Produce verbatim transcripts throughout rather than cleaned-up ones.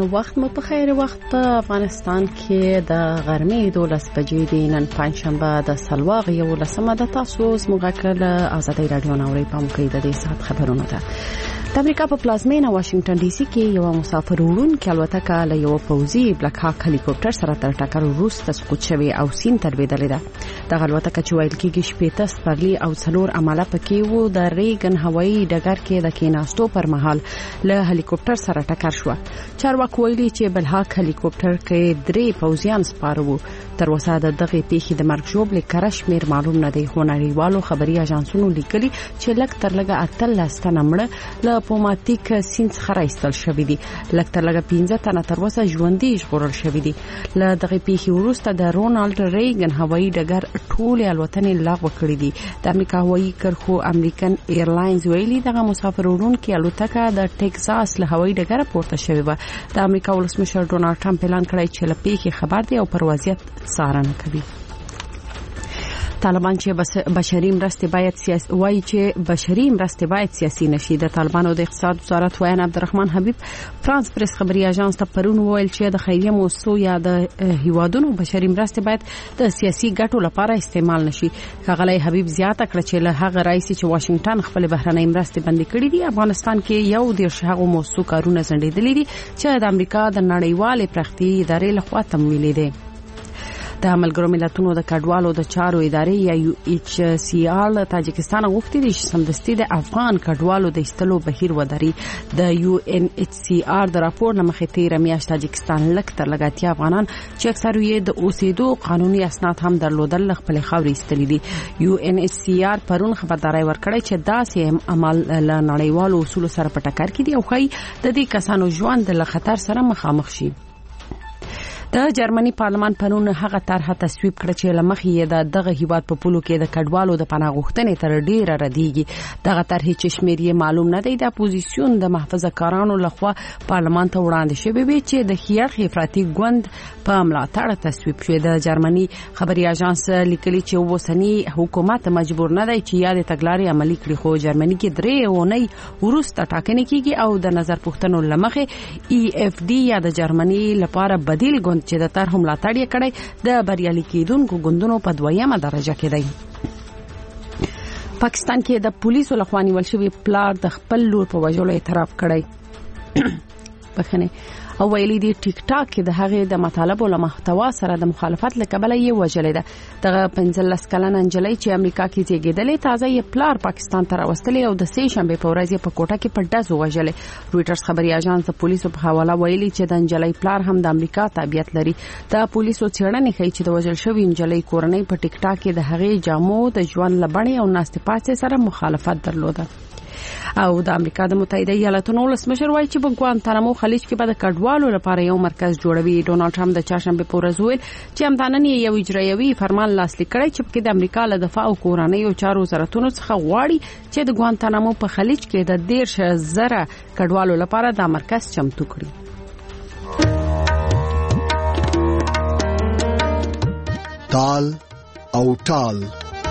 وخت مو په خیر وخت په افغانستان کې د غرمې دولس بجې د نن پنځشنبه د سلواغ یو لسمه د تاسو زموږ کله آزادۍ رادیو نوري په مکه د دې سات خبرونه ده. د امریکا په پلازمینه واشنگټن ډي سي کې یو مسافر وړونکي الوتکه له یو پوځي بلک هاک هلیکوپټر سره تر ټکر وروسته سقوط شوی او سین تربیدلې ده. د الوتکه چې ویل کېږي شپېته سپرلی او څلور عمله پکې وو د ریګن هوایي ډګر کې د کیناستو پر مهال له هلیکوپټر سره ټکر شو. چارواکي ویلي چې بل هاک هلیکوپټر کې درې پوځیان سپاره وو. تر اوسه د دغه پیښې د مرګ ژوبل کرشمیر معلوم نه دی. خو نړیوالو خبري اژانسونو لیکلي چې لږ تر لږه اتلس تنه مړه له پوماتیک سینس خرایستل شوې دي. لږ تر لږه پنځه تنه تر اوسه ژوندۍ ژغورل شوې دي. له دغه پیښې وروسته د رونالد ریګن هوایي ډګر ټول الوتنې لغوه کړې دي. د امریکا هوایي کرښو امریکن ایرلاینز ویلي دغه مسافر وړونکي الوتکه د ټکساس له هوایي ډګر پورته شوې و. د امریکا ولسمشر ډونالد ټرمپ اعلان کړی چې له پیښې خبر دی او پر وضعیت څارنه کوي. طالبان چې بشري مرستې باید سیاسي وایي چې بشري مرستې باید سیاسي نشي. د طالبانو د اقتصاد وزارت وایي عبدالرحمن حبیب فرانس پریس خبري اژانس ته پرون ویل چې د خیریه موسسو یا د هیوادونو بشري مرستې باید د سیاسي ګټو لپاره استعمال نشي. ښاغلی حبیب زیاته کړه چې له هغه رئیس چې واشنگټن خپل بهرنۍ مرستې بندي کړې دي افغانستان کې یو د شهغو موسسو کارونه ځنډېدلې دي چې د امریکا د نړیوالې پراختیایي ادارې لخوا تمویل دي. د ملګرو ملتونو د کډوالو د چارو ادارې یا یو ایچ سی آر تاجکستان غوښتي دي چې سمدستي د افغان کډوالو د ایستلو بهیر ودري. د یو ان ایچ سی آر د راپور لمخې تیر میاشت تاجکستان لک تر لګاتیا افغانان چې اکثر یې د اوسېدو قانوني اسناد هم درلودل خپل خاورې ایستلې دي. یو ان ایچ سی آر پرون خبرداري ورکړې چې داسې عمل له نړیوالو اصول سره په ټکر کې دي او خی د دې کسانو ژوند له خطر سره مخامخ شي. د جرمني پارلمان پرون هغه طرحه تصویب کړ چې لمخې یې د دغه هیواد په پولو کې د کډوالو د پناه غوښتنې تر ډیره ردیږي. دغه طرحه چې شمیر یې معلوم نه دی د اپوزیسیون د محافظه کارانو لخوا پارلمان ته وړاندې شوی وي چې د خیار افراطي ګوند په ملاتړ تصویب شوی. د جرمني خبري اژانس لیکلي چې وسنی حکومت مجبور نه دی چې یاد تګلارې عملي کړي. خو جرمني کې درې اونۍ وروسته ټاکنې کیږي او د نظر پوښتنو لمخې ای اف ډي یا د جرمني لپاره بدیل ګوند چې د طرح ملاتړ یې کړی د بریالي کېدونکو ګوندونو په دویمه درجه کې دی. پاکستان کې د پولیسو لخوا نیول شوی پلار د خپل لور په وژلو اعتراف کړی. بخنه او ویلي دی ټیک ټاک کې د هغې د مطالبو له محتوا سره د مخالفت له کبله یې وژلې ده. دغه پنځلس کلنه نجلۍ چې امریکا کې زیږېدلې تازه یې پلار پاکستان ته راوستلې او د سې شنبې په ورځ یې په کوټه کې په ډزو وژلې. رويټرز خبري اژانس د پولیسو په حواله ویلي چې د نجلۍ پلار هم د امریکا تابعیت لري. د پولیسو څېړنې ښیي چې د وژل شوې نجلۍ کورنۍ په ټیک ټاک کې د هغې جامو د ژوند لبنې او ناستې پاتې سره مخالفت درلوده. او د امریکا د متحده ایالاتونو ولسمشر وایي چې په ګوانتانامو خلیج کې به د کډوالو لپاره یو مرکز جوړوي. ډونالد ټرمپ د چهارشنبې په ورځ ویل چې همدانن یو اجرایوي فرمان لاسلیک کړی چې په د امریکا له دفاع او کورنیو چارو وزارتونو څخه غواړي چې د ګوانتانامو په خلیج کې د دیرش زره کډوالو لپاره دا مرکز چمتو کړي. تال او ټال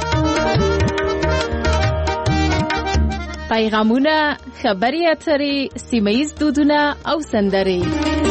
پیغامونه، خبري اترې، سیمه‌ییز دودونه او سندرې.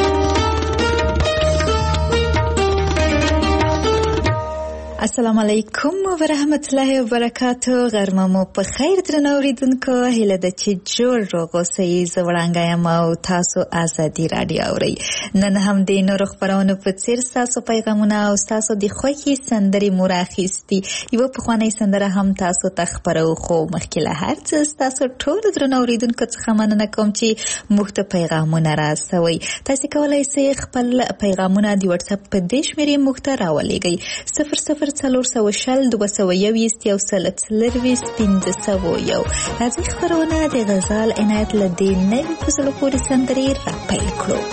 السلام علیکم ورحمت الله وبرکاتو. غرمه مو په خیر درنو اوریدونکو. هیله ده چې جوړ روغ اوسئ. زه وړانګه یم او تاسو ازادي رادیو اورئ. نن هم د نورو خبرونو په څیر تاسو پیغامونه او تاسو د خوښي سندرې مو راخیستي. یو پخوانی سندره هم تاسو ته خبرو. خو مخکې له هر څه تاسو ټول درنو اوریدونکو څخه مننه کوم چې موږ ته پیغامونه راسوي. تاسو کولای شئ خپل پیغامونه د واتس اپ په دې شمیرې موږ ته راولېږئ. صفر صفر څلور سوه شل دوه سوه یویشت یو سل څلرویشت پنځه سوه یو. راځئ خپرونه د غزال عنایت له دې نوي فصلو پورې سندرې راپیل کړو.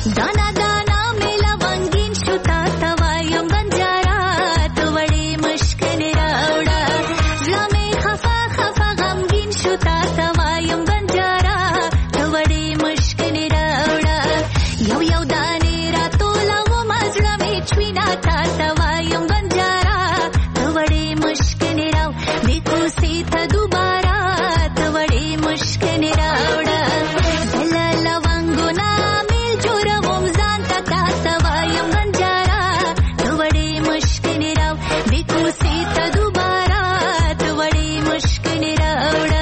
दाना दाना में लवंगीन शुता तवायम बंजारा तो बड़ी मुश्किल रावड़ा लमे खफा खफा गमगीन शुता तवायम बंजारा तो बड़ी मुश्किल रावड़ा यौ यौ दाने रातो लवो मजला में छुना था तवायम बंजारा तो बड़ी मुश्किल राव देखो सीता दोबारा तो बड़ी मुश्किल रावड़ा जला लवंगो ना मिल जोरा वमजान तका तवायम बंजारा तो बड़ी मुश्किल राव देखो सीता दोबारा तो बड़ी मुश्किल रावड़ा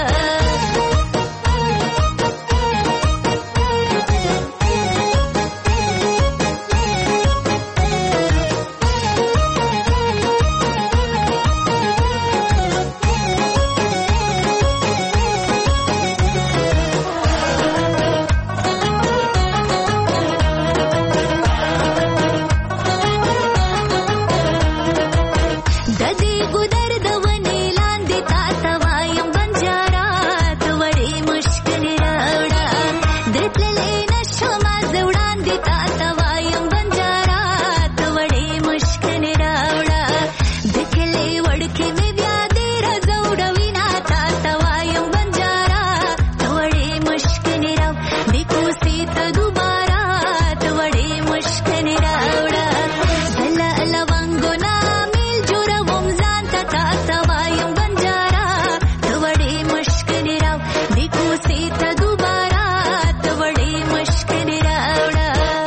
ददी गुदर दवने लांदे तातवायम बंजारा तो बड़ी मुश्किल रावड़ा दितले नशमा जवड़ान दे तातवायम बंजारा तो बड़ी मुश्किल रावड़ा दिखले वड़के में व्यादे रजौड़विना तातवायम बंजारा तो बड़ी मुश्किल राव देखो सीता दोबारा तो बड़ी मुश्किल रावड़ा जला लवंगो ना मिल जोरा वमजान तका तवायम बंजारा तो बड़ी मुश्किल राव देखो सीता दोबारा तो बड़ी मुश्किल रावड़ा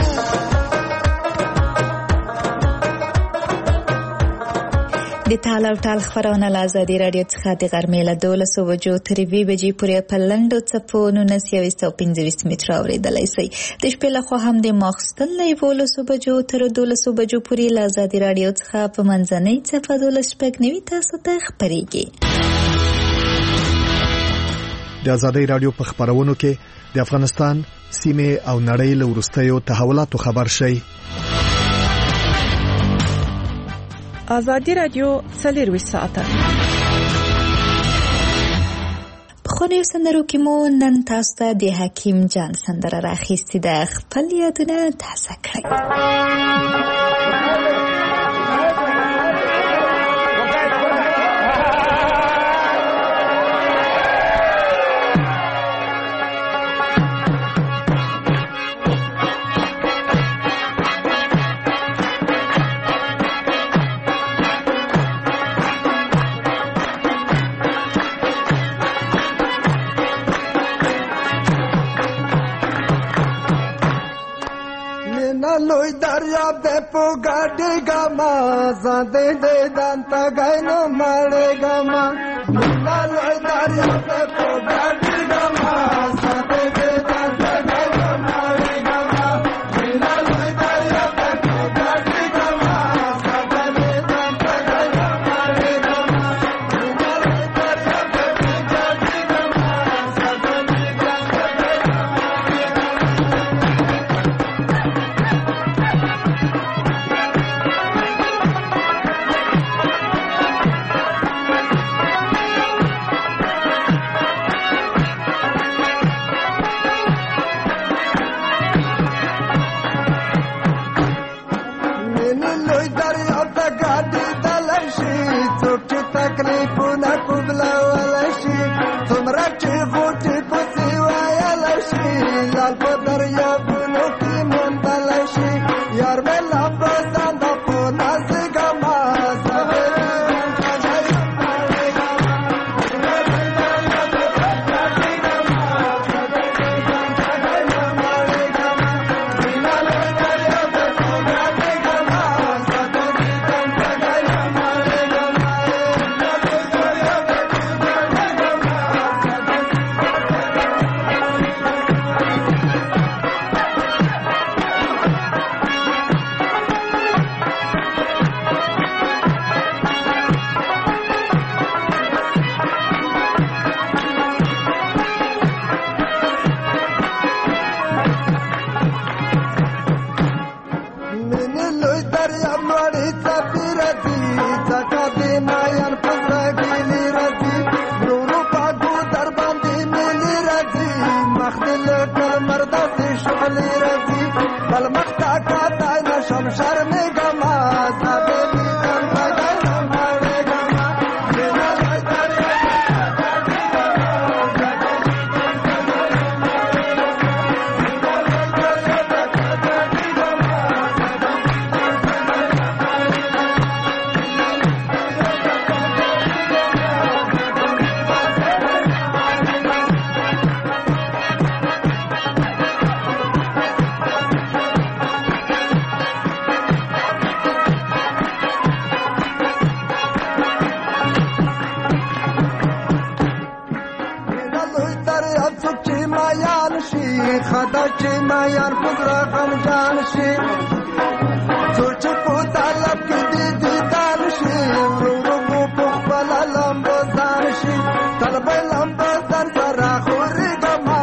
د تال او ټال خبرونه له ازادي رادیو څخه د غرمې له دولسو بجو تر دوه بجې پورې په لنډو څپو نولس یو سوه پنځه ویشت متره اورېدلی شئ. د شپې لخوا هم د ماخوستن له یولسو بجو تر دولسو بجو پورې له ازادي رادیو څخه په منځنۍ څپه دولس شپږ نوي تاسو ته خپرېږي. د ازادي رادیو په خبرونو کې د افغانستان سیمه او نړۍ له وروستیو تحولاتو خبر شئ. ازادي رادیو څلور ساعته په خونیو سندرو کې مو نن تاسو ته د حکیم جان سندره راخیستې ده. خپل یادونه تازه کړئ. Loy darya bepo gade gama zade de danta gaino mare gama Nina loy darya bepo gade gama zade de danta gaino mare gama Nina loy darya bepo gade gama zade de danta gaino mare gama Nina loy darya bepo gade gama zade de danta gaino mare gama خوشحالي رځي بل مخ ته کاته نشم شرمېږمه زه دې لیدم تږی نه مړېږمه مینه لوی دریا خدا چې مایان پزرا غم جان شي څوک په طلب کې دي دیدار شي ورو ورو په خپل لمبو ځان شي طلب لمبو ځان سره خوري ګما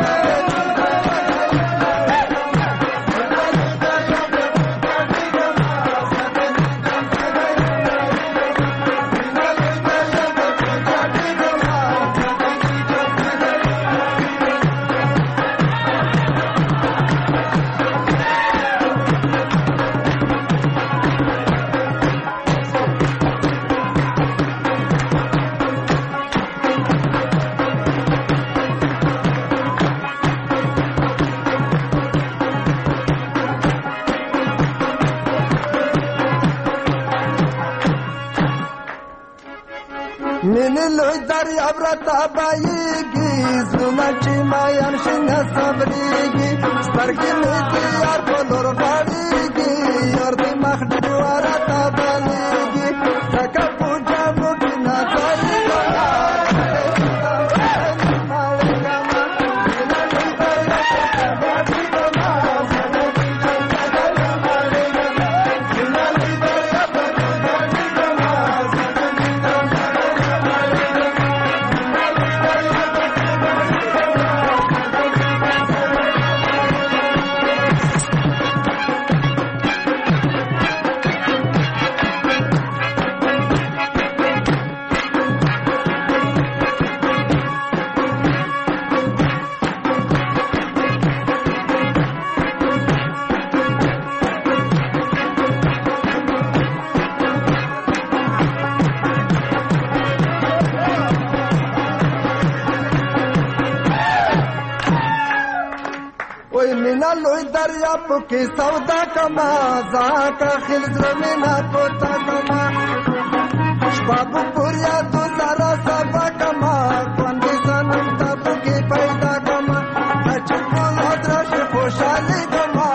مینې لوی دریاب راته بهیږي زړونه چې مایان شي نه صبرېږي سترګې مې د یار په لور غاړېږي یار دې مخ ډېوه راته بلېږي ځکه په جامو کې نظرېږمه لوی دریاب کې سودا کما زاکه خل زمينه پتا کما شباب پوریا تو سارا سبا کما باندې سنم تاسو کې پیدا کما چې په لادرش خوشالي کما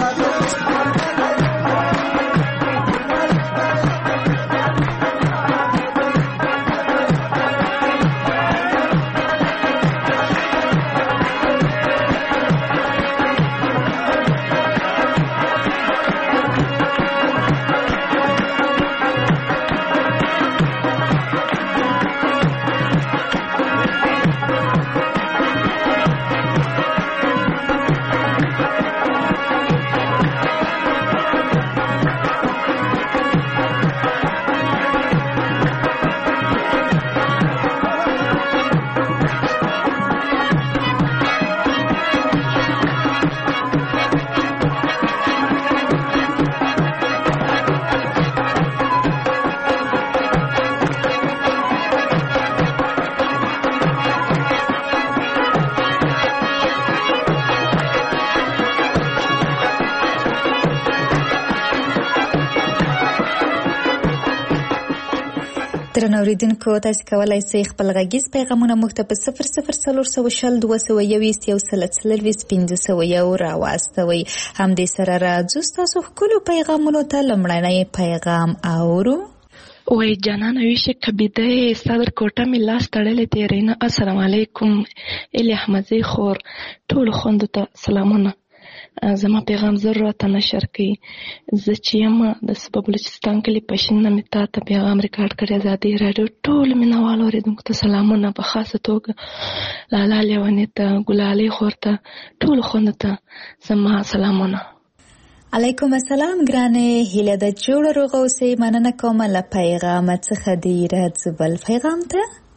درنو اوریدونکو تاسو کولای شئ خپل غږیز پیغامونه موږ ته په صفر صفر څلور سوه شل دوه سوه یوویشت یو سل څلرویشت پنځه سوه یو راواستوئ. همدې سره راځو ستاسو ښکلو پیغامونو ته. لومړنی پیغام اورو. وای جانانه ویشه کبیده صدر کوټه می لاس تړلې تیرینه. السلام علیکم الی احمدزی خور ټول خوندو ته سلامونه. زما پیغام ضرورت نشر کړي. زه چې یم د سبب بلوچستان کلي پښین مې تا ته پیغام ریکارډ کړی. ازادي راډیو ټول مینوال اوریدونکو ته سلامونه، په خاصه توګه لالا لیونې ته، ګلالۍ خور ته، ټول خوندو ته زما سلامونه. علیکم السلام ګرانې هیله د جوړ روغ اوسې. مننه کوم له پیغام څخه. ډیره زبل پیغام ته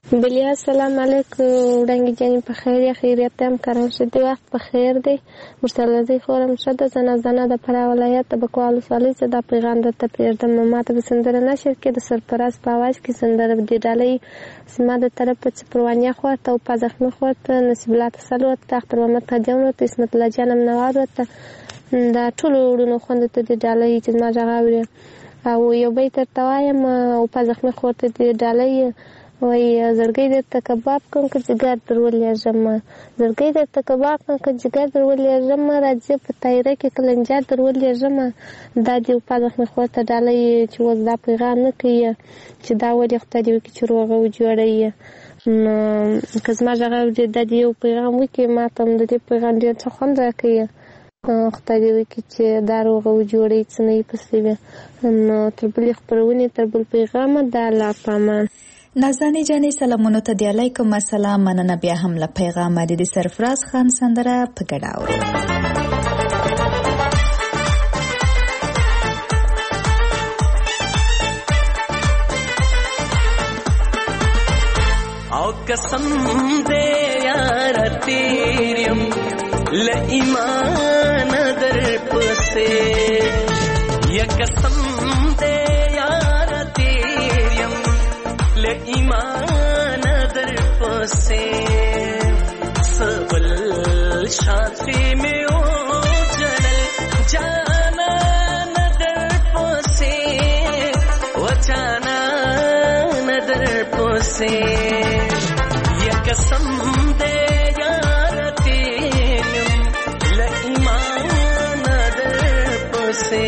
بلیا السلام علیکم وړانګې جانې په خیر یا خیریت هم کرم شدی وخت په خیر دی مرسلزی خورم شده زنه زنه د فرا ولایت د بکوال ولسوالۍ څخه د پیغام درته پرېږدم ماته په سندره نشر کې د سرپرست په اواز کې سندره د ډالۍ سیمه د طرف په پروانیا خورته او په زخمه خورته نصیب الله تسلط تختر محمد قدیون او اسمت الله جانم نوار ورته دا ټول وړونو خوند ته د ډالۍ چې ما جغاوري او یو بیت تر توایم او په زخمه خورته د ډالۍ وای زړګي د تکباب کوم چې جګر درولې جمع زړګي د تکباب کوم چې جګر درولې جمع راځي په تایره کې کلنجار درولې جمع د دې په ځخ نه خورته ډالۍ چې وځه پیغام نه کوي چې دا ولې خدای دې کې چروغه و جوړي نو کزما ځای د دې پیغام وکي ما ته د دې پیغام ډېر څه خوند راکوي خدای دې وکي چې دا روغه و جوړي څه نه پسې نو تر بل خبرونه تر بل پیغام د الله پامان نازنې جانې سلامونو ته دی علیکم السلام مننه بیا هم له پیغام د سرفراز خان سندره په ګډا اورو او قسم دې یار تیریم ل ایمان در پسې یا قسم دې یار تیریم ل ایمان در پسې سبل شاتی میں او جنل جانا در پسې و جانا در پسې یا قسم دے یار تیریم ل ایمان در پسې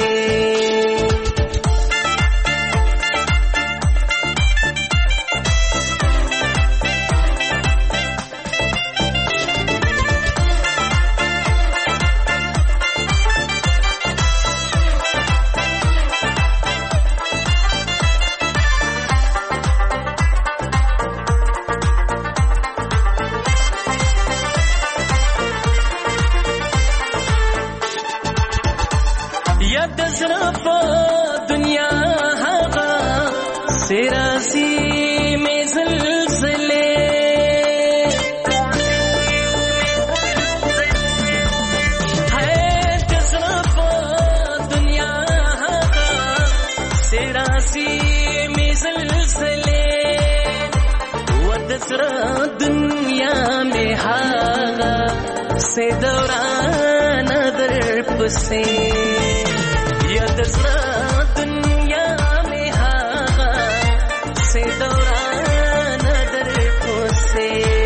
दुनिया में हागा से दौरान दर पसे या दसरा दुनिया में हागा से दौरान दर पसे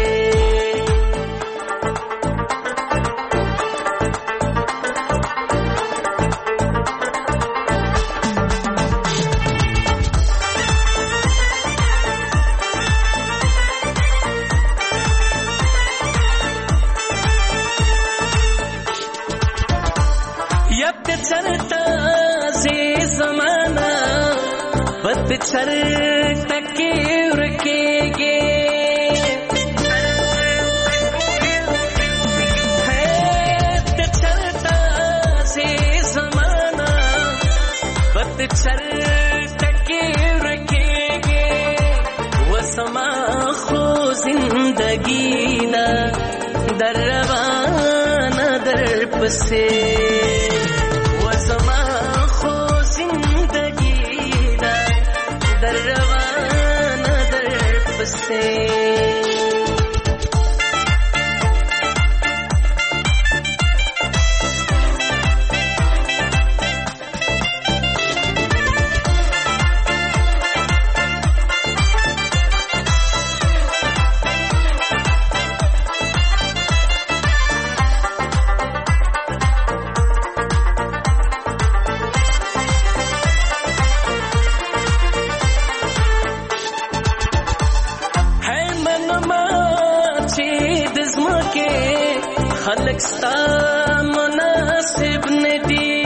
पतझर तके रुकेगे है चलता से ज़माना पतझर तके रुकेगे वो समा खो जिंदगी ना दर रवाना दर पसे वो समा खो जिंदगी در روان در پسې خلق ستا مناسب ندی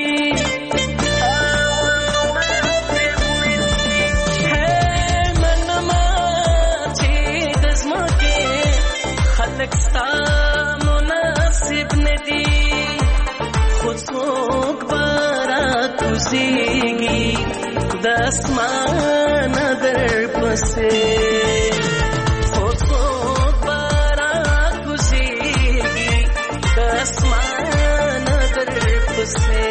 ہے منما چی دزما کے خلق ستا مناسب ندی خود سوک بارا کزیگی دسمان در پسے غصه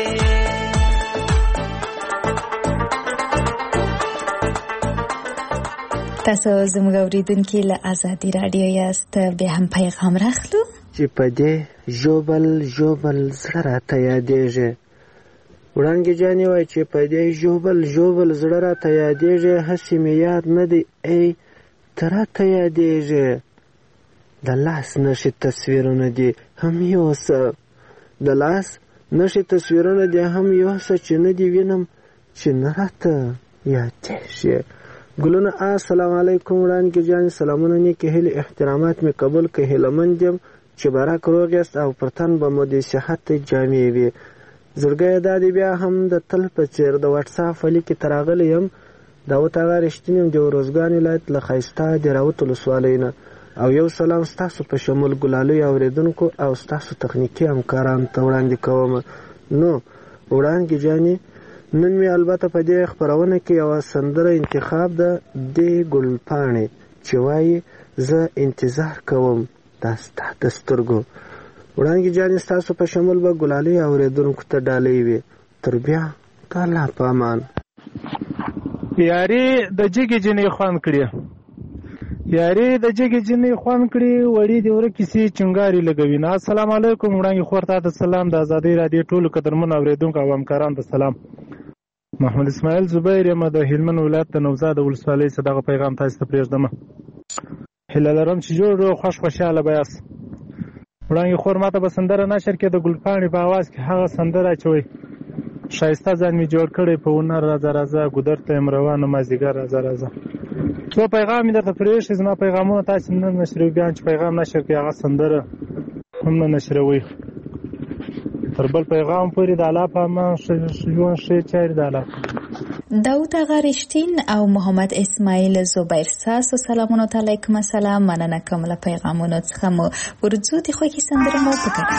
تاسو زموږ اوریدونکي له آزادي رادیو یاست. بیا هم پیغام راخلو چې په دې ژوبل ژوبل زړه راته یادېږي. وړانګې جانې وایي چې په دې ژوبل ژوبل زړه راته یادېږي، هسې مې یاد نه دی ای ته راته یادېږي. د لاس نښې تصویرونه دي هم یوسه، د لاس نښې تصویرونه دي هم یوسه، چې نه دي وینم چې نه راته یادېږي. ګلونه السلام علیکم وړانګې جانې، سلامونه نیکې هیلې احترامات مې قبول که هیلهمند یم چې براک روغ یاست او پر تن به مو د صحت جامې وي. زړګیه دا دی بیا هم د تل په څېر د واټساپ فلي کې تراغلی یم. داوت هغه رښتینی یم د وروزګان ولایت له ښایسته د راوت ولسوالۍ نه. او یو سلام ستاسو په شمول ګلالیو اورېدونکو او ستاسو تخنیکي همکارانو ته وړاندې کوم. نو وړانګې جانې، نن مې البته په دې خپرونه کې یوه سندره انتخاب ده د ګلپاڼې چې وایي زه انتظار کوم دا ستا د سترګو. وړانګې جانې ستاسو په شمول به ګلالۍ اورېدونکو ته ډالۍ وي. تر بیا د الله په امان. یاري د جګې جنې خوند کړي، یاري د جګې جنې خوند کړي، وړي د وره کیسې چنګاري لګوي. نه السلام علیکم وړانګې خور ته د سلام، د ازادۍ رادیو ټولو قدرمنو اورېدونکو او همکارانو ته سلام. محمد اسماعیل زبیر یم د هلمند ولایت د نوزاد ولسوالۍ څخه دغه پیغام تاسو ته پرېږدم. هیله لرم چې جوړ روغ خوش خوشحاله به یاست. وړانګې خور ماته به سندره نشر کې د ګلپاڼې په اواز کې هغه سندره چې وایي ښایسته ځان مې جوړ کړی په ونر راځه راځه ګودر ته یم روانه مازدیګر راځه راځه. څو پیغام مې درته پرېښي، زما پیغامونه تاسې نه نشروي، بیا چې پیغام نشر کړي هغه سندره هم نه نشروي. تر بل پیغام پورې د الله په امان ژوند ښې چارې د الله. داود آقا رشتین او محمد اسماعیل زبیر ستاسو سلامونه ته علیکم السلام. مننه کوم له پیغامونو څخه مو ورځو د خوښې سندره مو په ګډه.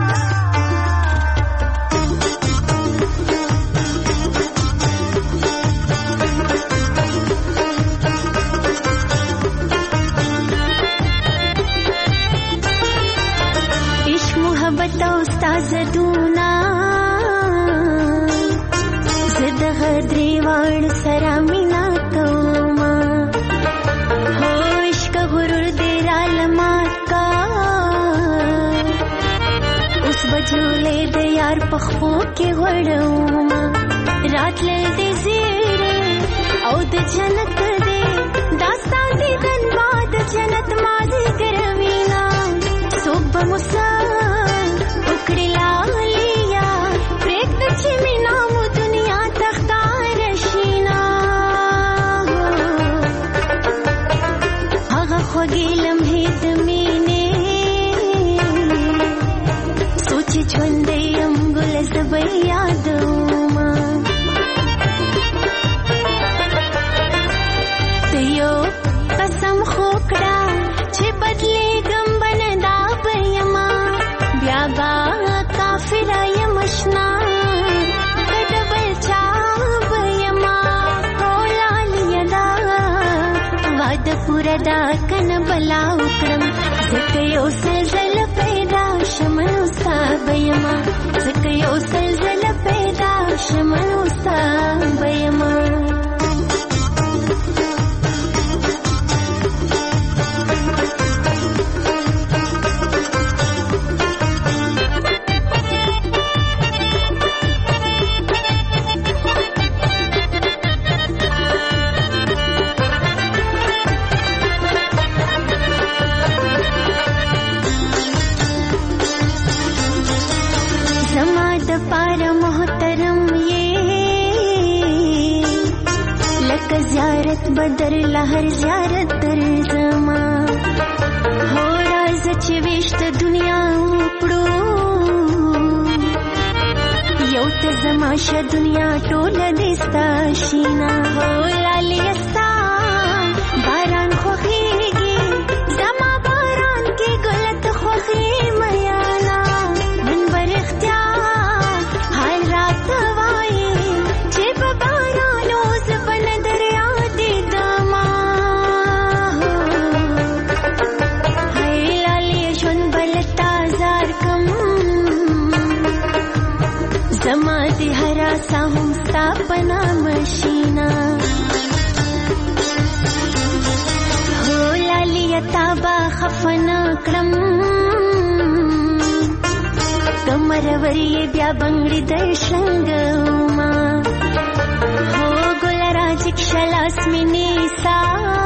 زدونا زد غدری وان سرا مینا کوما ہوش کا غرور دیرا لمات کا اس بجولے دے یار پخو کے وڑوما رات لے دے زیرے او د جنت دے داستا دی دن بعد جنت ماضی کروینا صبح مسا دا کن بلا وکړم زکه یو سلزل پیدا شمنو صابیما زکه یو سلزل پیدا شمنو صابیما بدر لهر زیارت در زما هو راز چې وشت دنیا پړو یو ته زما ش دنیا ټوله دستا شینا هو لالیستا باران خوخیږي زما باران کې ګلت خوخي میانا من برختیا حال رات وای چې په باران اوس بن دریا زما د هر سهم ستا پنا مشینا هو لالی تابا خفنا کړم کمروري بیا بنگړي د شنګما هو ګل راځي شلاس مینې سا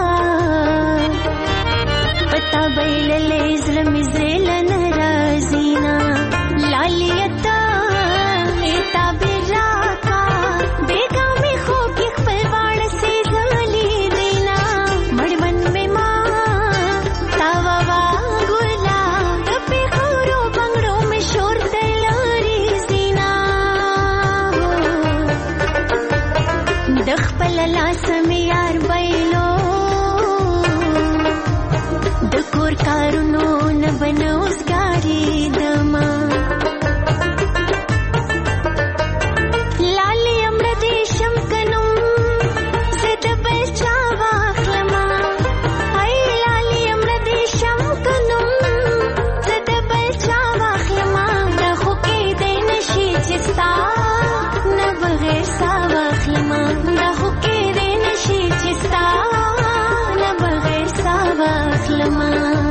پتا بیللې زلم زل ناراضینا لالیتا ایتا بیراکا بیگا می خو کی خپل وړ سي زلي دینا مړمن می ما تا وا ګولا د په خورو بنگړو می شور تلاري زینا د خپل لاس می یار بیلو د کور کارونو نه بنوزګاری دما لالی امر دې شم کنم زد بچا واخلما ای لالی امر دې شم کنم زد بچا واخلما د خو کې دې نشي چستا نه بغیر سا واخلما د خو کې دې نشي چستا نه بغیر سا واخلما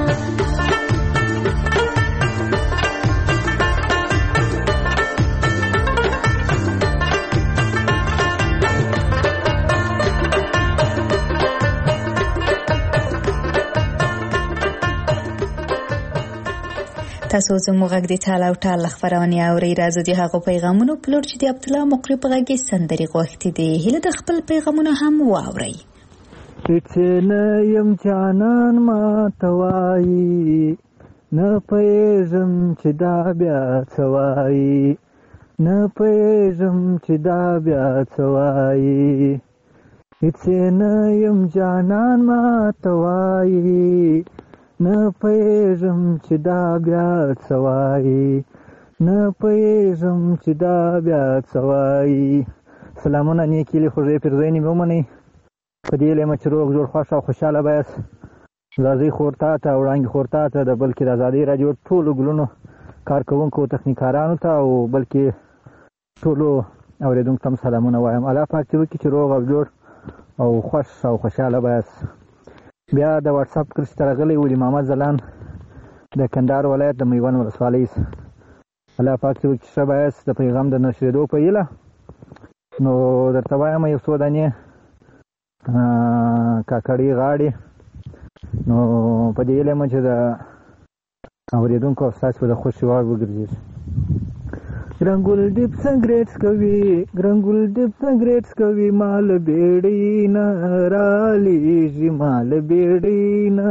تاسو زموږ غږ د ټال او ټال خبرونه اورئ. راځي د هغو پیغامونو په لور چې د عبد الله مقری په غږ سندري غوښتي دي. هله د خپل پیغامونه هم واورئ. چې نه يم جانان ما توای نه پېژم چې دا بیا څوای نه پېژم چې دا بیا څوای چې نه يم جانان ما توای نه پېژم چې دا بیا څوای نه پېژم چې دا بیا څوای. سلامونه نیکی له خوږې پرځینې مومنې په دې لمه چې روغ جوړ خوښ او خوشاله بایس زازي خورتا ته وړاندې خورتا ته د بلکې د آزادۍ راډیو ټولو ګلونو کارکوونکو تخنیکارانو ته او بلکې ټولو اورېدونکو ته سلامونه وایم. الله پاک دې وکړي چې روغ او جوړ او خوښ او خوشاله بایس. بیا د واتس اپ کرښې ته راغلی ولي محمد ځلان د کندهار ولایت د میوند ولسوالۍ. الله پاک دې وکړي ښه بایس د پیغام د نشرېدو په هیله نو درته وایم یو څو دانې کاکړي غاړي نو په دې علم چې د اورېدونکو ستاسو په د خوشي وړ وګرځي. ګرنګول ډیپ سګریټس کوي ګرنګول ډیپ سګریټس کوي مال بیړی نه رالیږي مال بیړی نه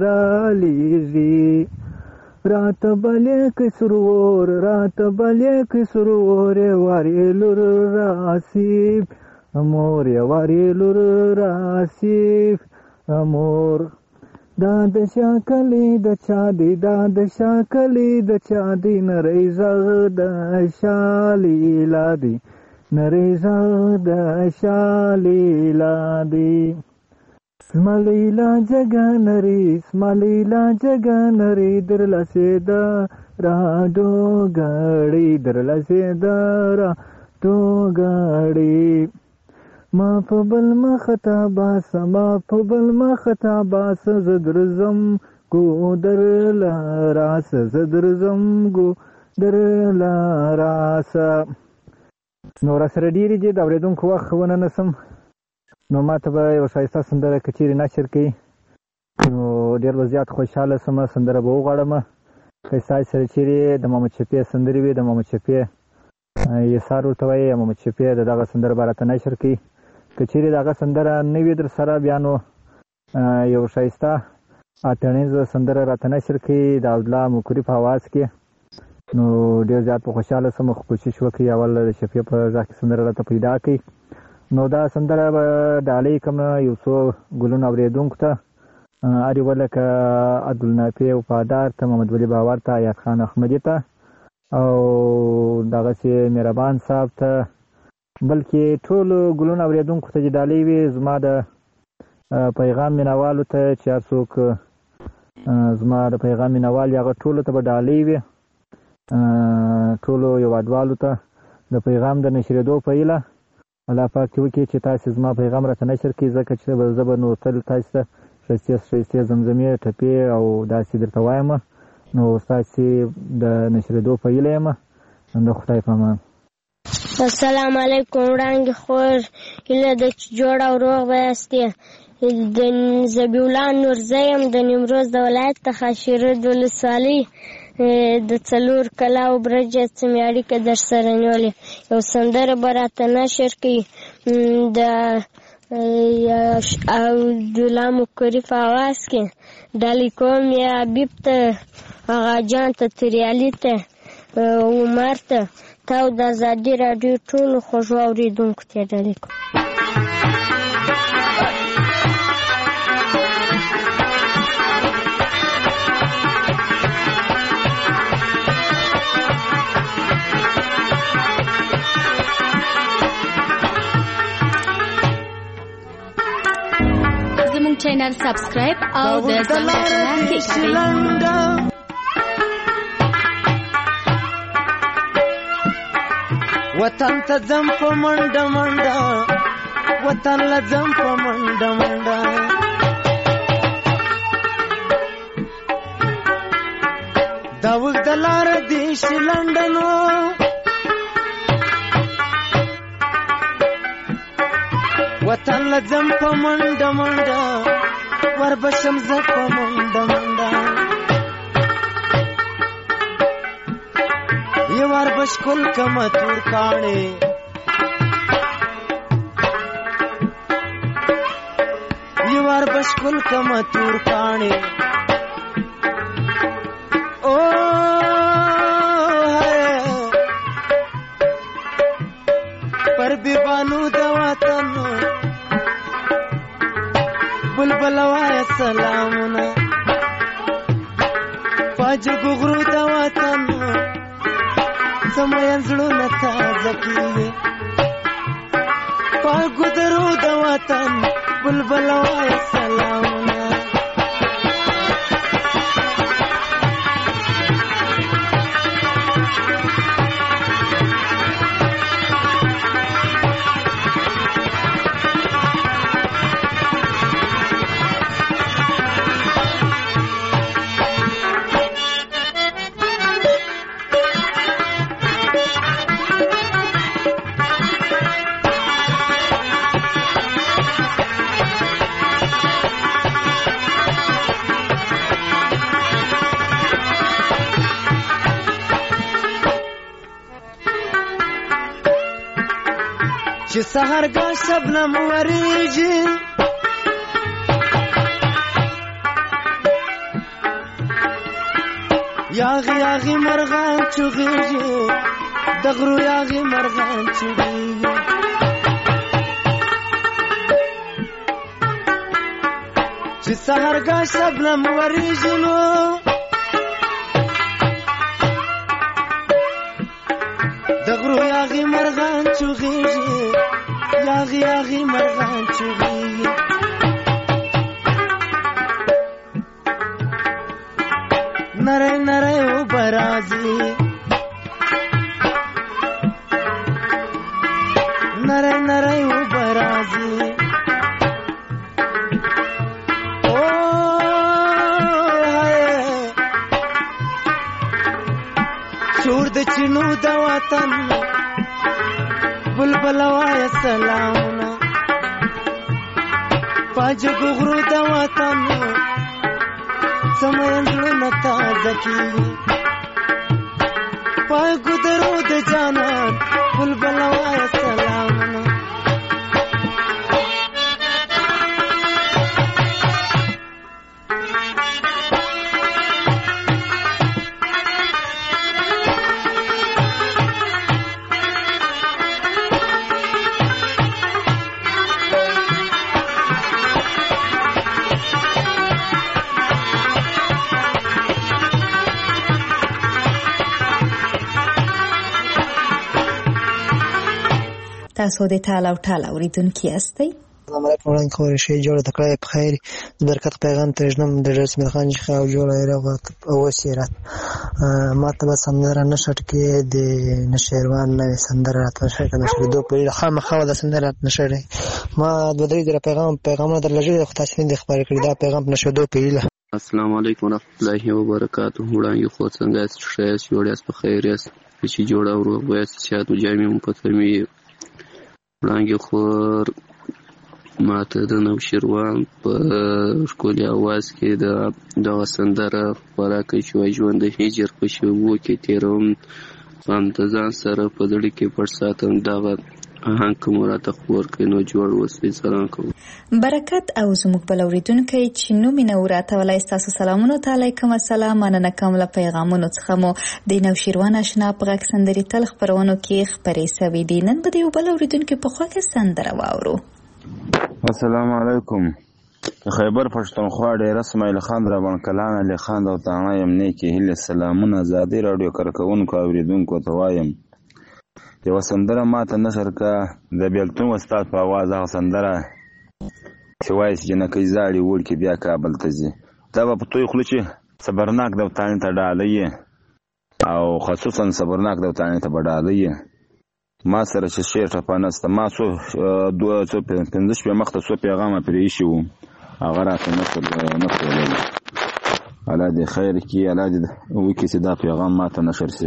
رالیږي رات بلې کې سرور رات بلې کې سرور وارې لور راسیب امور یواری لور راسیف امور دا د شاکلی د چا دی دا د شاکلی د چا دی نری زغ د شالی لادی نری زغ د شالی لادی سملیلا جگا نری سملیلا جگا نری در لسیدا را دو گاڑی در لسیدا را دو گاڑی ما په بل مختا باس ما په بل مختا باس زدرزم کو در لاراس زدرزم کو در لاراس. نو را سره ډیرې دي د اورېدونکو وخت ونه نسم نو ما ته به یو ښایسته سندره که چیرې نشر کوي نو ډېر به زیات خوشحاله سم سندره به وغواړم. که ستاسې سره چیرې د محمد شفیع سندرې وي د محمد شفیع یسار ورته وایي محمد شفیع د دغه سندره به راته نشر کوي. که چیرې دغه سندره نه وي در سره بیا نو یو ښایسته اټنیزه سندره راته نشر کوي د عبدالله مقری په اواز کې نو ډېر زیات په خوشحاله سم خو کوشش وکړي اول د شفیع په غږ کې سندره راته پیدا کړي. نو دا سندره به ډالۍ کوم یو څو ګلونه اورېدونکو ته هرې ولکه عبدالنافع وفادار ته محمد ولی باور ته ایاز خان احمدي ته او دغسې مهربان صاحب ته بلکې ټولو ګلونه اورېدونکو ته چې ډالۍ وي زما د پیغام مینوالو ته چې هر څوک زما د پیغام مینوال هغه ټولو ته به ډالۍ وي ټولو هېوادوالو ته د پیغام د نشرېدو په هیله الله پاک دې وکړي چې تاسې زما پیغام راته نشر کړي، ځکه چې زه به نو تل تاسې ته ښایستې ښایستې زمزمې ټپې او داسې درته وایم، نو ستاسې د نشرېدو په هیله یم. د خدای په امان. السلام علیکم. وړانګې خور، هیله ده چې جوړ او روغ به یاستې. د ذبیح نورزی یم، د نیمروز د ولایت د خاشرود ولسوالۍ د څلور کلاو برجه څمې اړیکه در سره نیولې. یو سندره به راته نشر کړي د عبدالله مکري په اواز کې. ډالۍ کوم یا حبیب ته، آغا جان ته، تریالي ته، عمر ته، تا او د ازادي راډیو ټولو خوږو اورېدونکو ته ډالۍ کوم. زموږ چینل سبسکرایب او د زنګ کې وطن ته ځم په منډه منډه، وطن له ځم په منډه منډه. دا اوږده لاره دې شي لنډنو، وطن له ځم په منډه منډه، وربشم زه په منډه منډه. یو وربش کل کمه تور کاڼې، یو وربش کل کمه تور کاڼې. او پر بیبانو د وطن بلبل وایه سلامونه، پاجګو غرو د وطن سمین زړونه تازه کیږي. پاګو درو د وطن بلبل وایه سلامونه. چې سهارګاه شبنم وریږي، یاغي یاغي مرغان چغېږي، د غرو یاغي مرغان چغېږي. چې سهارګاه شبنم وریږي نو د غرو یاغي مرغان چغېږي، یاغي یاغي مرغان چغېږي. نری نری اوبه راځي، نری نری اوبه راځي. او شور د چینو د وطن بلبل وایه سلامونه، پاجګو غرو د وطن سمین زړونه تازه کیږي. پاګو درو د جانان بلبل وایه سلامونه. تاسو د ټال او ټال اوریدونکي یاستئ. السلام علیکم وړاندې خورې شی جوړه تکړه په خیر د برکت پیغام ترجمه د رسمي خان څخه او جوړه راغله او وسیرت ما ته به سندره نشټ کې د نشیروان نه سندره راته شکه نشری دوه په خامخا د سندره نشری ما د دوی د پیغام پیغامونه درلږي د تاسو نه خبرې کړې دا پیغام نشو دوه پیله. السلام علیکم ورحمۃ اللہ وبرکاتہ. وړاندې خو څنګه شایس جوړیاس په خیر یاس چې جوړه ورو وایس چې د جامع په ترمي وړاندې خو ماته د نوشیروان په ښکلي اواز کې د دغه سندره خپره کړي چې وایي ژوند د هجر په شېبو کې تېروم غم د ځان سره په زړه کې پټ ساتم دغه آهنګ که مو راته خپور کړئ نو جوړ اوسئ. سلام کوم. برکت او زموږ بل اورېدونکی چې نوم یې نه وراتولی ستاسو سلامونو ته علیکم السلام مننه کوم له پیغامونو څخه مو د نوشیروان اشنا په غږ سندرې تل خپرونو کې خپرې سوي دي. نن به د یو بل اورېدونکي په خوا کې سندره واورو. السلام علیکم. خیبر پښتونخوا ډېر اسماعیل خان رابان کلان علي خان او تاڼه یم نیکې هیلې سلامونه ازادي راډیو کارکوونکو اورېدونکو ته وایم یوه سندره ماته نشر که د بیلتون استاد په اواز هغه سندره چې وایي چې جنکۍ زاړي وړکې بیا کابل ته ځي دا به په توی خوله چې صبرناک دوتانې ته ډاله یې او خصوصا صبرناک دوتانې ته به ډاله یې ما سره چې شعر ټپه نسته ما څو څو پنځه شپې مخته څو پیغامه پرې ایښي وو هغه راته نه کولی الله دې خیر کړي الله دې وکړي چې دا پیغام ما ته نشر شي.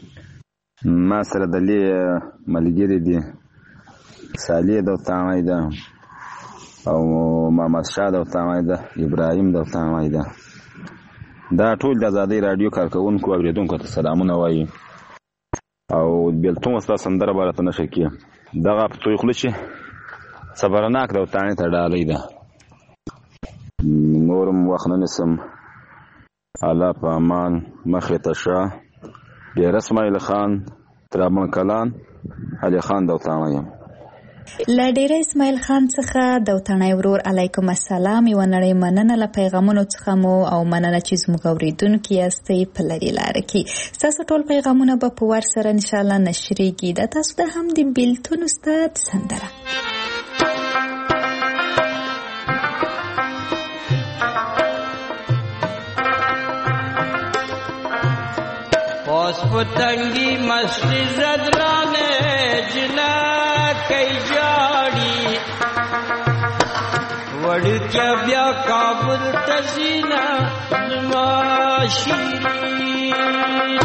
ما سره د لې ملګري دي صالح دوتاڼی ده او محمد شاه دوتاڼی ده ابراهیم دوتاڼی ده دا ټول د ازادۍ راډیو کارکوونکو اورېدونکو ته سلامونه وایي او بیلتون استاد سندره به راته نشر کړي دغه په توی خوله چې صبرناک دوتاڼي ته ډالۍ ده. نور هم وخت نه نیسم الله په امان مخې ته شه. ډېر اسماعیل خان ترابن کلان علي خان دوتاڼی یم. له ډیره اسماعیل خان څخه دوتاڼی ورور علیکم السلام یوه نړۍ مننه له پیغامونو څخه مو او مننه چې زموږ اورېدونکي یاستئ په لرې لاره کې. ستاسو ټول پیغامونه به په وار سره انشاءالله نشریږي. دا تاسو ته هم د بیلتون استاد سندره. پاس پتنگی مستی زدرانه جنا کئی جاڑی وڑکیا بیا کابل تزینا نماشیرین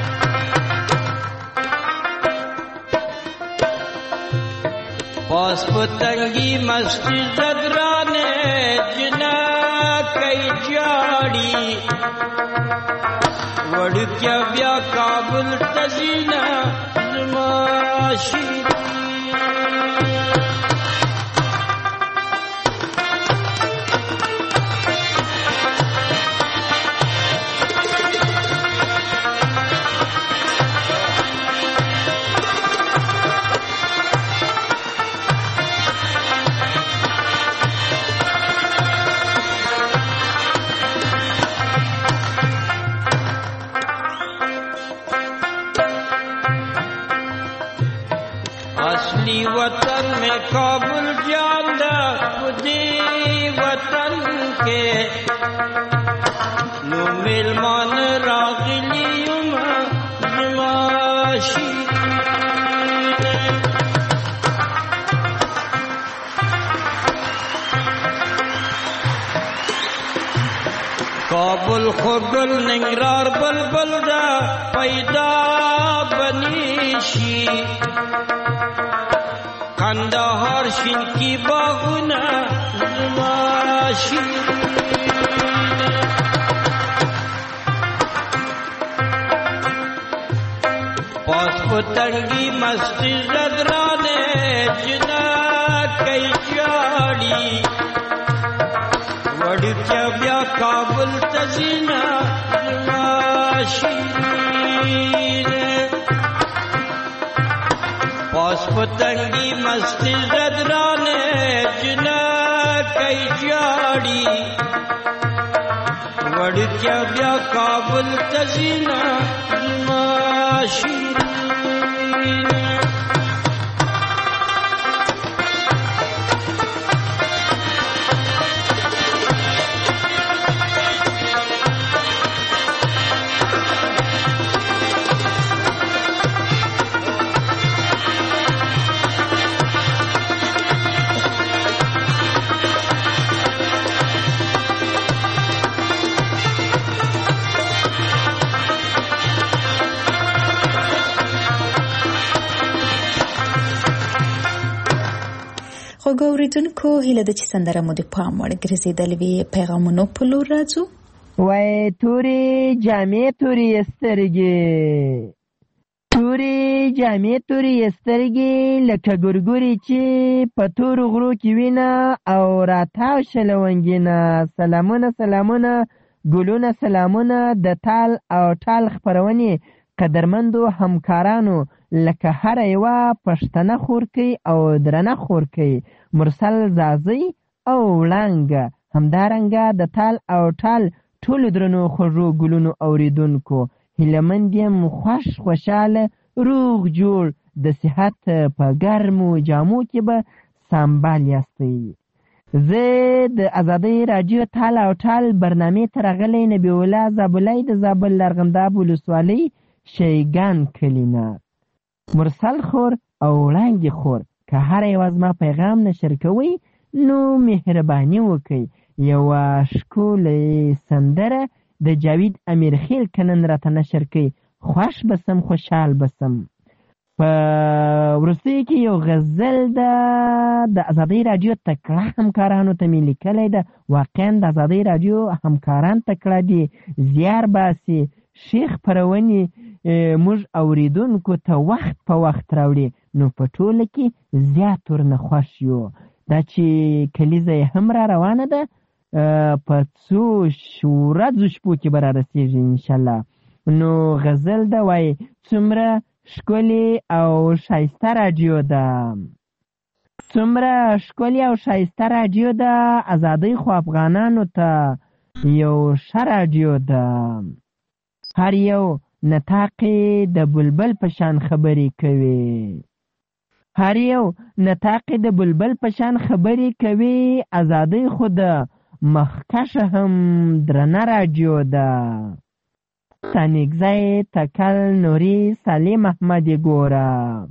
پاس پتنگی مستی زدرانه جنا کئی جاڑی وڑکیا بیا کابل تزینا نماشیرین वतन में काबुल जांदा खुदी वतन के नो मेलमान रागिलियुम जमाशी काबुल खुगल निंगरार बलबल दा पैदा बनीशी कन्दहार शिन की बागुना नमाशीरीन पास पतंगी मस्ती ज़दराने जना कई जाड़ी वड़क्या ब्या काबुल तज़ीना नमाशीरीन पास पतंगी मस्ती ज़दराने जना कई जाड़ी वड़क्या ब्या काबुल तज़ीना नमाशीरीन خوږو اوریدونکو هیله ده چې سندره مو د پام وړ ګرځېدلې وي. پیغامونو په لور راځو. وای تورې جامې تورې سترګې تورې جامې تورې سترګې لکه ګورګورې چې په تورو غرو کې وینه او راتاو شلونګینه. سلامونه سلامونه ګلونه سلامونه د تال او ټال خپرونې قدرمندو همکارانو لکه هر یوه پښتنه خورکۍ او درنه خورکۍ مرسل زازی او وړانګه همدارنګه د تال او ټال ټولو درنو خوږو ګلونو اوریدونکو هیلهمند یم خوش خوشحاله روغ جوړ د صحت په ګرمو جامو کې به سمبال یاستئ. زه د ازادۍ راډیو تال او ټال برنامې ته راغلی نبی الله زابلی د زابل لرغنداب ولسوالۍ شیګان کلي نه مرسل خور او وړانګې خور که هر یوه زما پیغام نشر کوئ نو مهرباني وکئ یوه ښکلې سندره د جاوید امیرخیل که نن راته نشر کوي خوښ بسم خوشحال بسم. په وروستیو کې یو غزل ده د ازادۍ راډیو تکړه همکارانو ته مې لیکلی ده. واقعا د ازادۍ راډیو همکاران تکړه دي زیار باسي ښې خپرونې موږ اوریدونکو ته وخت په وخت راوړي نو په ټوله کې زیات ورنه خوښ یو. دا چې کلیزه یې هم را روانه ده په څو ورځو شپو کې به را رسېږي انشاءالله. نو غزل ده وایي څومره ښکلې او ښایسته راډیو ده څومره ښکلې او ښایسته راډیو ده ازادۍ خو افغانانو ته یو ښه راډیو ده. هر یو نطاقې د بلبل په شان خبرې کوي هر یو نطاقې د بلبل په شان خبرې کوي. ازادۍ خو د مخکشه هم درنه راډیو ده. تنګځای تکل نوري سالم احمد ګوره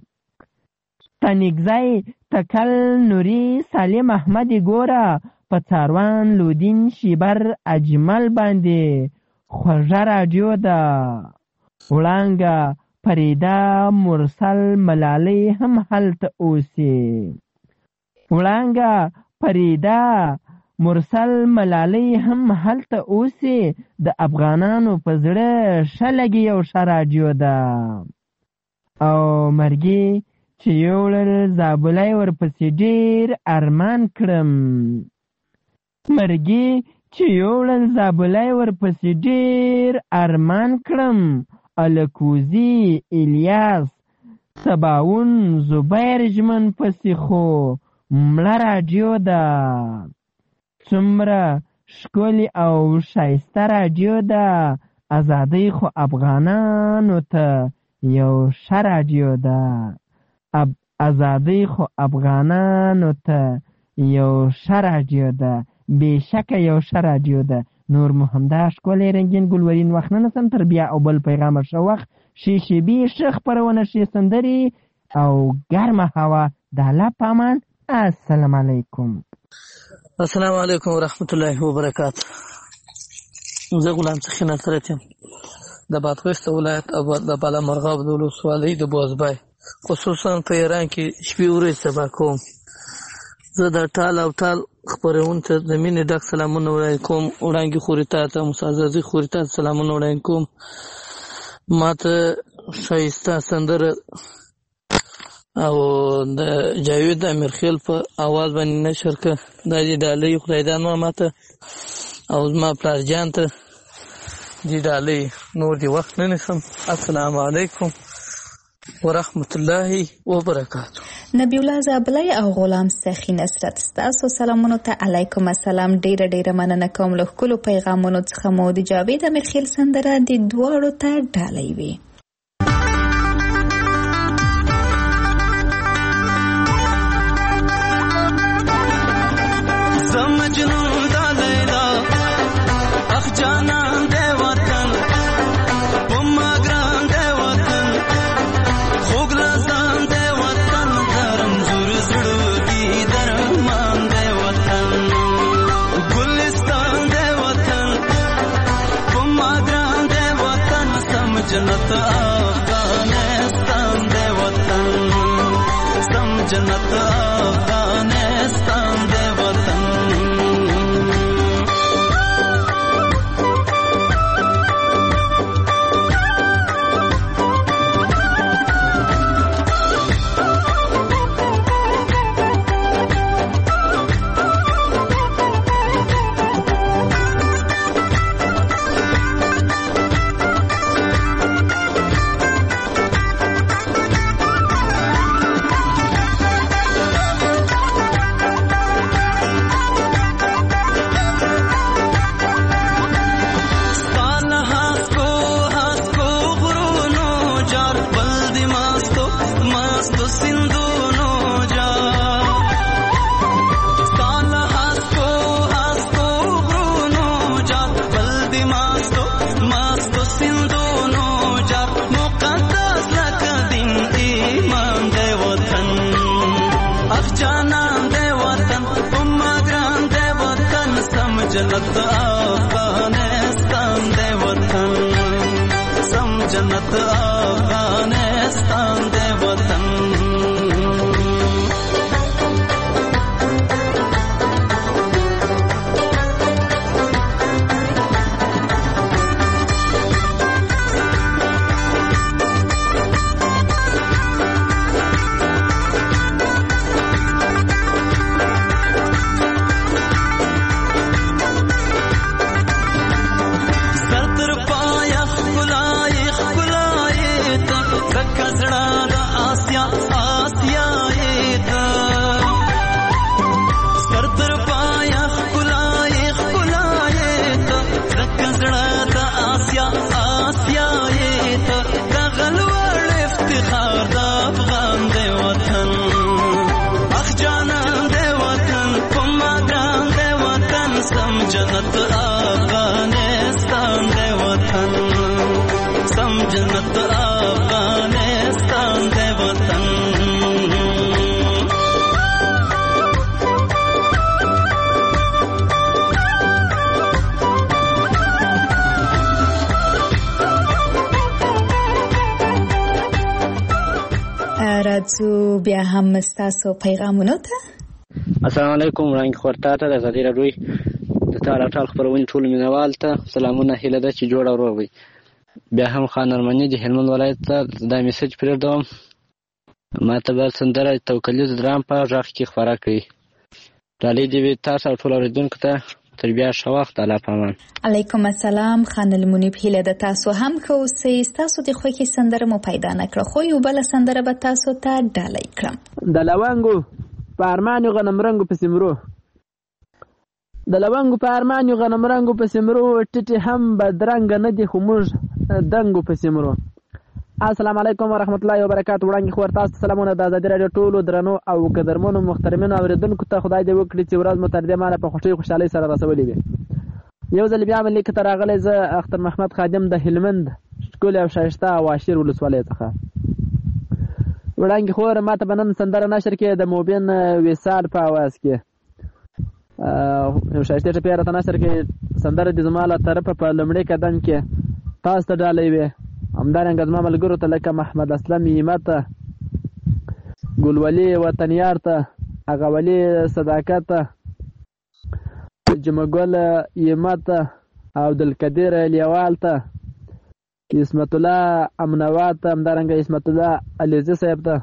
تنګځای تکل نوري سالم احمد ګوره په څاروان لودین شیبر اجمل باندې خوږه راډیو ده. وړانګه فریده مرسل ملالۍ هم هلته اوسي وړانګه فریده مرسل ملالۍ هم هلته اوسي. د افغانانو په زړه ښه لګي یو ښه راډیو ده. او مرګي چې یوړل زابلی ورپسې ډېر ارمان کړم مرګي چې یوړل زابلی ورپسې ډېر ارمان کړم. الکوزي الیاس سباون زبیر ژمن پسې خو مړه راډیو ده. څومره ښکلې او ښایسته راډیو ده ازادۍ خو افغانانو ته یو ښه راډیو ده. ازادۍ خو افغانانو ته یو ښه راډیو ده بېشکه یو ښه راډیو ده. نور مو همدا ښکلی رنګین ګلورین وخت نه نسم تر بیا او بل پیغامه ښه وخت ښې شیبې ښه خپرونه ښې سندرې او ګرمه هوا د الله په امان. السلام علیکم. السلام علیکم ورحمت الله وبرکاته. زه غلام سخي نصرت یم د بادغیس ولایت او د بالامرغاب د ولسوالۍ د بوزبای خصوصا په ایران کې شپې ورځې سبا کوم. زه د ټال او ټال خپرونې د مینې ډک سلامونه وړاندې کوم. وړانګې خورې ته ته مسازازي خورې ته سلامونه وړاندې کوم. ما ته ښایسته سندره او د جاوید امیرخیل په اواز باندې نشر که دا دې ډالۍ خدای دا نو ما ته او زما پلار جان ته دې ډالۍ نور دې وخت نه نیسم. السلام علیکم ورحمت الله وبرکاته. نبی الله زابلی او غلام سخي نصرت ستاسو سلامونو ته علیکم السلام. ډیره ډیره مننه کوم له ښکلو پیغامونو څخه مو د جاوید امیرخیل سندره د دواړو ته ډالۍ وي. مجنون دا لیلا اخ جانان دے وطن پما گران دے وطن خوگ لازان دے وطن درم زور زړو دی درمان دے وطن ګلستان دے وطن پما گران دے وطن سم جنت جنت افغانستان دے وطن جنت افغانستان دے وطن سم جنت افغانستان دے وطن جنت افغانستان دے وطن سم جنت افغانستان دے وطن راځو بیا هم ستاسو پیغامونو ته. السلام علیکم وړاندې خورتا ته د ازادي راډیو د تاله ټال خپرونې ټولو مینوال ته سلامونه هیله ده چې جوړ او روغ وي. بیا هم خان ارمني د هلمند ولایت ته دا میسج پرېږدم ما ته به سندره توکلیز درام په غږ کې خپره کړي. ډالۍ دې وي تاسو او ټولو اورېدونکو ته تر بیا ښه وخت. الله پامان. علیکم السلام. خان المنیب هیله ده تاسو هم ښه اوسئ. ستاسو د خوښې سندره مو پیدا نه کړه خو یو بله سندره به تاسو ته ډالۍ کړم. د لونګو په ارمانیو غنم رنګو پسې مرو د لونګو په ارمانیو غنم رنګو پسې مرو ټټې هم بدرنګه نه دي خو موږ دنګو پسې مرو. السلام علیکم ورحمت الله وبرکاتو. وړاندې خور تاسو سلامونه د ازادي راډیو ټولو درنو او قدرمنو محترمینو اوریدونکو ته خدای دې وکړي چې ورځ مو تر دې مانه په خوښۍ خوشحالۍ سره رسولې وي. یو ځل بیا مې لیک ته راغلی زه اختر محمد خادم د هلمند ښکلې او ښایسته واشیر ولسوالۍ څخه. وړاندې خور ماته به نن سندره نشر کې د موبین وصال په اواز کې یو ښایسته ټپې راته نشر کې سندره د زما له طرفه په لومړي قدم کې تاسو ته ډالۍ وي. همدارنګه زما ملګرو ته لکه محمد اسلم ایمت ګلولي وطنیار ته اغاولي صداقت جمګل ایمت او دلقدیر لیوال ته اسمت الله امنوات همدارنګه اسمت الله علیزی صاحب ته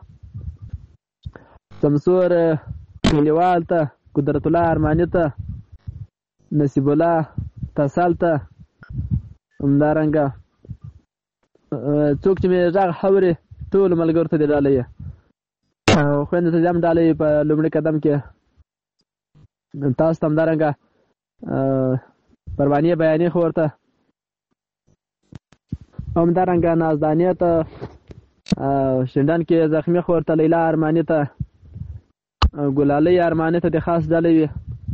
شمسور لیوال ته قدرت الله ارمانی ته نصیب الله تصال ته همدارنګه څوک چې مې غږ حوري ټول ملګرو ته دې ډالۍ او خویندو ته هم ډالۍ په لومړي قدم کې تاسو ته همدارنګه پروانې بیانې خور ته همدارنګه نازدانې ته شندان کې زخمي خور ته لیلا ارماني ته ګلالۍ ارماني ته د خاص ډالۍ وي.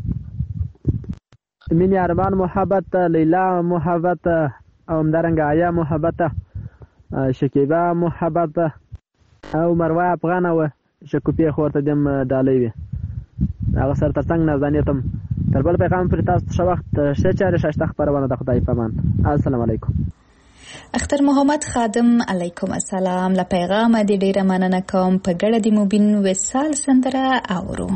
مینې ارمان محبت لیلا محبت او همدارنګه آیا محبت شکیبه محبت او مروه افغان او شکوپی خور ته دم ډالۍ وي. هغه سره ترڅنګ نازدانې ته تر بل پیغام پرې تاسو ښه وخت ښه چارې ښایسته خپرونه د خدای په امان. السلام علیکم. اختر محمد خادم علیکم السلام. له پیغام دې ډیره مننه کوم. په ګډه د مبین وصال سندره اورو.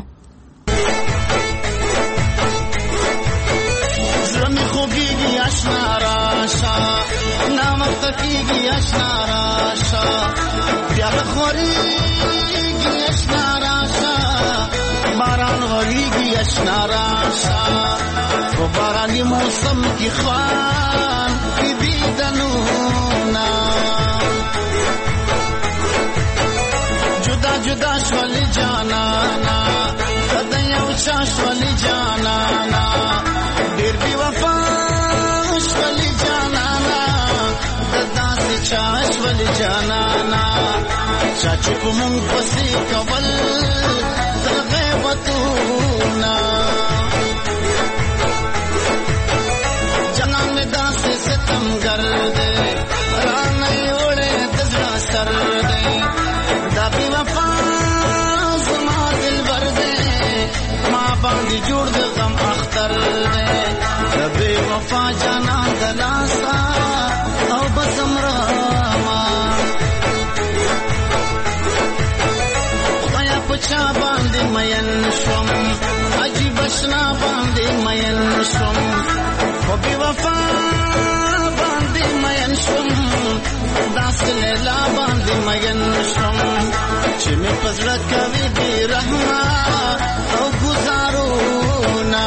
زمي خوږيږي آشنا راشا نامت کېږي آشنا راشا بیا خوريږي آشنا راشا باران وريږي آشنا راشا په باراني موسم کې خوان بي دنونا جدا جدا شولي جانانا کدی یو چا شولي جانانا ډېر بي وفا شولي جانانا ددا سي چا شولي جانانا چا چې کوم پسې کول غیبتونا جنان میں داس ستم گردے رانے اوڑے دزنا سر دے دا بی وفا زما دل بردے ماں باندی جوڑ دے غم اختر دے دا بی وفا جانان دلاسا او بسم راما خدایا پچا باندی مین شم عجیب اشنا باندی مین شم خو بی وفا باندی مین شم داس لیلا باندی مین شم چی می پزړه کوي بی رحمه او گزارونا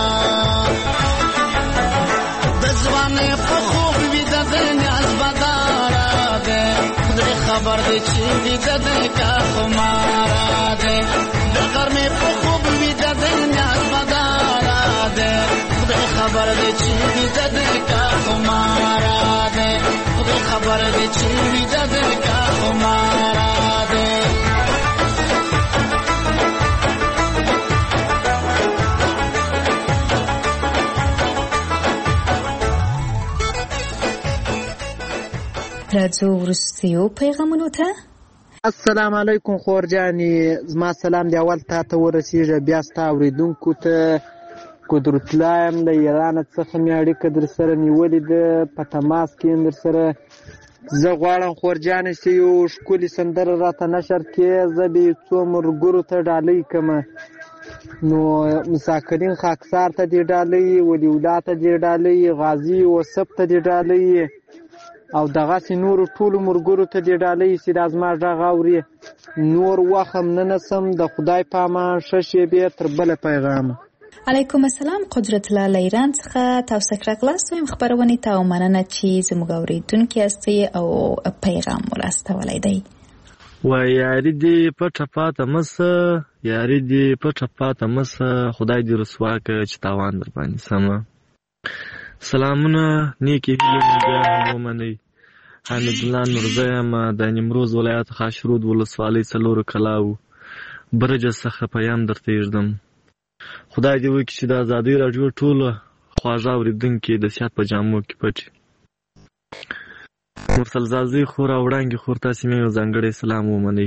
د ځوانۍ په خوب ویده دی نیاز بداره دی خدای خبر دی چې ویده دی که خماره دی د غرمې په خوب ویده دی نیاز بداره دی خدای خبر دی چې ویده دی که خماره دی خدای خبر دی چې ویده دی که خماره دی راځو وروستیو پیغامونو ته. السلام علیکم خور جانې، زما سلام دی اول تا ته ورسیږي، بیا ستا اورېدونکو ته. قدرت الله یم له ایران څخه مې اړیکه در سره نیولې ده، په تماس کې یم در سره. زه غواړم خور جانې چې یو ښکلې سندره راته نشر کړې، زه به یې څو ملګرو ته ډالۍ کړمه. نو مساکرین خاکسار ته دې ډالۍ، ولي الله ته دې ډالۍ، غازي وصف ته دې ډالۍ او دغسې نورو ټولو ملګرو ته دې ډالۍ چې دا زما غږ اوري. نور وخت هم نه نسم. د خدای په امان، ښه شېبې تر بله پیغامه. علیکم السلام. قدرت الله له ایران څخه تاسو سره خلاص ویم خبرونه ته او مننه چې زموږ اورېدونکي یاستئ او پیغام مو راستولی دی. وای یاري دې پټه پاته مسه، یاري دې پټه پاته مسه، خدای دې رسوا کړه چې تاوان در باندې سمه. سلامونه، نیکې هیلې مې بیا هم ومنئ. حمید الله نورزی یم، د نیمروز ولایت خاشرود ولسوالۍ څلورو کلاو برجه څخه پیام درته ایږدم. خدای دې وکړي چې د ازادۍ راډیو ټوله خواږه اورېدونکي د صحت په جامو کې پټي. مرسل زازۍ خور او وړانګې خور تاسې مې یو ځانګړی سلام ومنئ.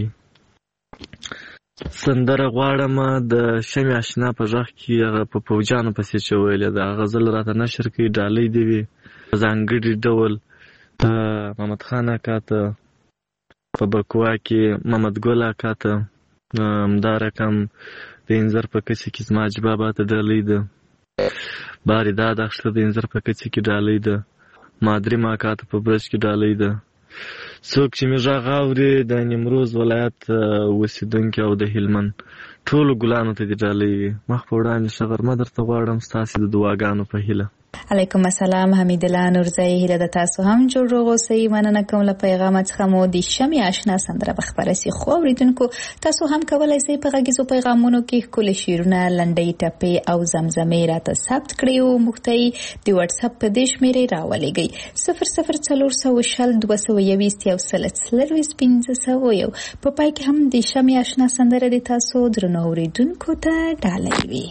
سندره غواړم د شمع اشنا په غږ کې هغه په پوجانو پسې چې ویلې ده، هغه غزل راته نشر کړي، ډالۍ دې وي په ځانګړي ډول. محمد خان اکا ته په بکوا کې، محمد ګل اکا ته، همدا رقم د انځر په کڅې کې زما حاجي بابا ته ډالۍ ده. بارې دا دښته د انځر په کڅې کې ډالۍ ده. مادري اکا ته په برج کې ډالۍ ده. څوک چې مې غږ اوري د نیمروز ولایت اوسېدونکي او د هلمند ټولو ګلانو ته دې ډالۍ وي. مخ په وړاندې ښه غرمه درته غواړم ستاسې د دعاګانو په هیله. علیکم السلام. حمید الله نورزی، هیله ده تاسو هم جوړ روغ اوسئ. مننه کوم له پیغامه څخه مو د شمع اشنا سندره به خپره سي. خو اورېدونکو تاسو هم کولی شئ په غږیزو پیغامونو کې ښکلي شعرونه، لنډۍ ټپې او زمزمې راته ثبت کړئ او موږ ته یې د وټساپ په دې شمېرې راولېږئ: صفر صفر څلور سوه شل دوه سوه یویشت یو سل څلرویشت پنځه سوه یو. په پای کې هم د شمع اشنا سندره د تاسو درنو اورېدونکو ته ډالۍ وي.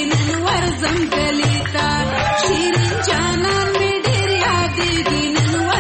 شیرین جانان می ډیر یادېږي، نن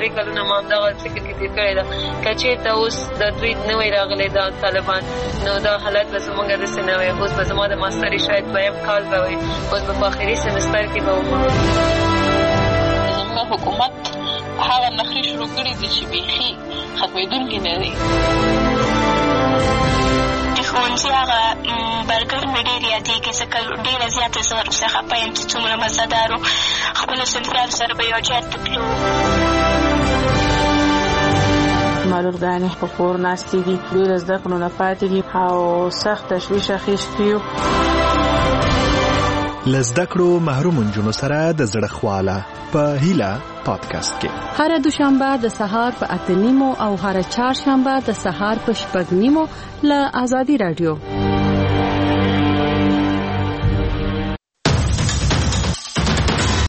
درې کلونه ما همدغه فکر کې تېر کړی ده. که چېرته اوس د دوی نه وی راغلی دا طالبان نو دا حالت به زمونږ داسې نه وی. اوس به زما د ماستري شاید دویم کال به وي، اوس به په آخري سمستر کې به وم. زموږ حکومت هغه نښې شروع کړي دي چې بیخي ختمېدونکي نه دي. د ښوونځي هغه برګر مې ډېر یادېږي ځکه ډېره زیاته زه ورپسې خفه یم چې څومره مزهدار و. خپلو صنفیانو سره به یو ځای ته تلو. معلومګانې په کور ناستې دي، ډېره زده کړو نه پاتې دي او سخت تشویش اخیستي یو. له زده کړو محروم نجونو سره د زړه خواله په هیله پادکاسټ کې هر دوشنبه د سهار په اته نیمو او هر چهارشنبه د سهار په شپږ نیمو له آزادي رادیو.